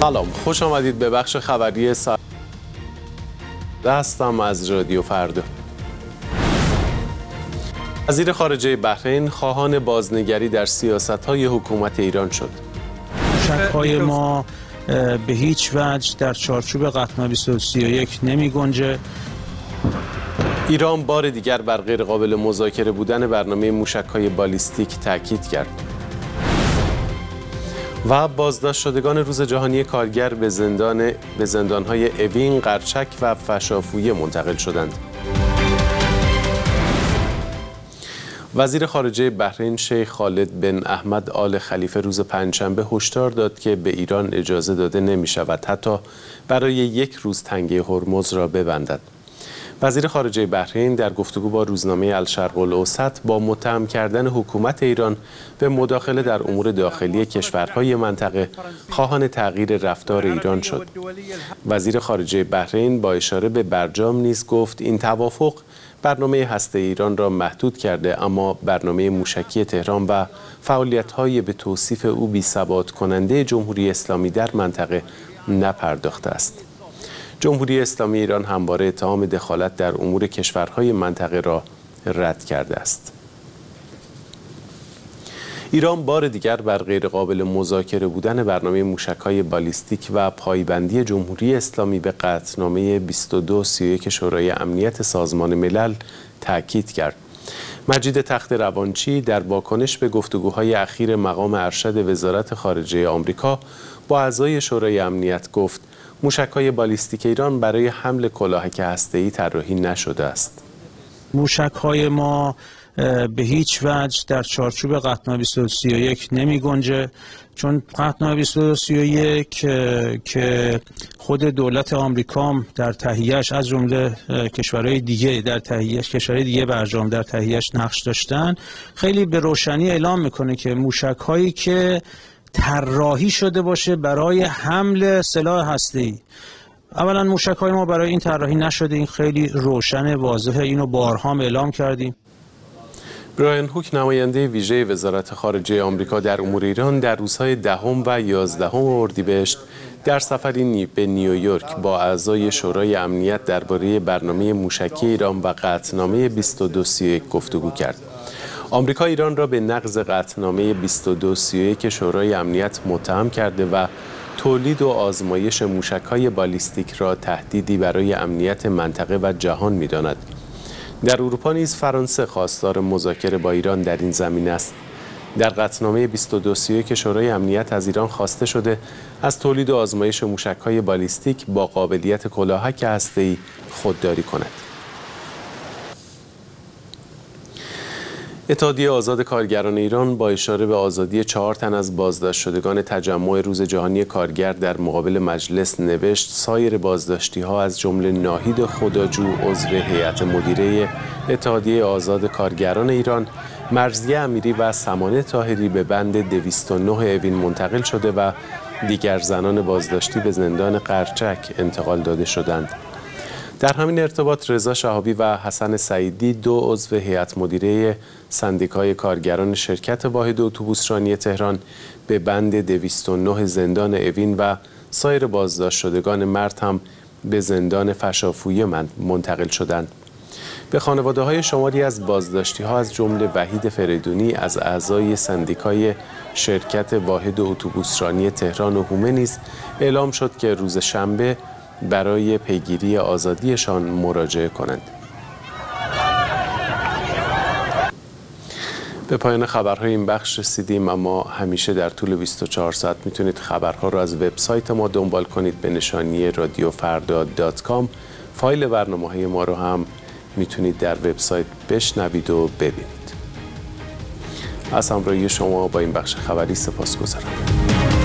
سلام، خوش آمدید به بخش خبری ساعت هستم از رادیو فردا. وزیر خارجه بحرین خواهان بازنگری در سیاست‌های حکومت ایران شد. شک‌های ما به هیچ وجه در چارچوب قطعنامه 2231 نمی گنجه. ایران بار دیگر بر غیرقابل مذاکره بودن برنامه موشک‌های بالیستیک تاکید کرد. و بازداشت شدگان روز جهانی کارگر به زندان‌های اوین، قرچک و فشافویه منتقل شدند. وزیر خارجه بحرین شیخ خالد بن احمد آل خلیفه روز پنجشنبه هشدار داد که به ایران اجازه داده نمی‌شود حتی برای یک روز تنگه هرمز را ببندد. وزیر خارجه بحرین در گفتگو با روزنامه الشرق الاوسط با متهم کردن حکومت ایران به مداخله در امور داخلی کشورهای منطقه خواهان تغییر رفتار ایران شد. وزیر خارجه بحرین با اشاره به برجام نیز گفت این توافق برنامه هسته ایران را محدود کرده، اما برنامه موشکی تهران و فعالیت‌های به توصیف او بی‌ثبات کننده جمهوری اسلامی در منطقه نپرداخته است. جمهوری اسلامی ایران همواره اتهام دخالت در امور کشورهای منطقه را رد کرده است. ایران بار دیگر بر غیرقابل مذاکره بودن برنامه موشک‌های بالیستیک و پایبندی جمهوری اسلامی به قطعنامه 2231 شورای امنیت سازمان ملل تاکید کرد. مجید تخت روانچی در واکنش به گفتگوهای اخیر مقام ارشد وزارت خارجه آمریکا با اعضای شورای امنیت گفت موشک‌های بالیستیک ایران برای حمل کلاهک هسته‌ای طراحی نشده است. موشک‌های ما به هیچ وجه در چارچوب قطعنامه 2231 نمی گنجه، چون قطعنامه 2231 که خود دولت آمریکا در تهیه‌اش از جمله کشورهای دیگه برجام در تهیه‌اش نقش داشتن، خیلی به روشنی اعلام میکنه که موشک‌هایی که طراحی شده باشه برای حمل سلاح هسته‌ای، اولا موشک‌های ما برای این طراحی نشده. این خیلی روشن، واضحه، اینو بارها اعلام کردیم. برایان هوک نماینده ویژه وزارت خارجه آمریکا در امور ایران در روزهای 10 و 11 اردیبهشت در سفری به نیویورک با اعضای شورای امنیت درباره برنامه موشکی ایران و قطعنامه 2231 گفتگو کرد. آمریکا ایران را به نقض قطعنامه 2231 شورای امنیت متهم کرده و تولید و آزمایش موشک‌های بالیستیک را تهدیدی برای امنیت منطقه و جهان می‌داند. در اروپا نیز فرانسه خواستار مذاکره با ایران در این زمینه است. در قطعنامه 2231 شورای امنیت از ایران خواسته شده از تولید و آزمایش موشک‌های بالیستیک با قابلیت کلاهک هسته‌ای خودداری کند. اتحادیه آزاد کارگران ایران با اشاره به آزادی 4 تن از بازداشت شدگان تجمع روز جهانی کارگر در مقابل مجلس نوشت سایر بازداشتی‌ها از جمله ناهید خداجو عضو هیئت مدیره اتحادیه آزاد کارگران ایران، مرضیه امیری و سمانه طاهری به بند 209 اوین منتقل شده و دیگر زنان بازداشتی به زندان قرچک انتقال داده شدند. در همین ارتباط رضا شهابی و حسن سعیدی 2 عضو هیئت مدیره سندیکای کارگران شرکت واحد اتوبوسرانی تهران به بند 209 زندان اوین و سایر بازداشت شدگان مرد هم به زندان فشافویه منتقل شدند. به خانواده‌های شماری از بازداشتی‌ها از جمله وحید فریدونی از اعضای سندیکای شرکت واحد اتوبوسرانی تهران و هومه نیز اعلام شد که روز شنبه برای پیگیری آزادیشان مراجعه کنند. به پایان خبرهای این بخش رسیدیم، اما همیشه در طول 24 ساعت میتونید خبرها را از وبسایت ما دنبال کنید به نشانی radiofarda.com. فایل برنامه‌های ما رو هم میتونید در وبسایت بشنوید و ببینید. از همراهی شما با این بخش خبری سپاسگزارم.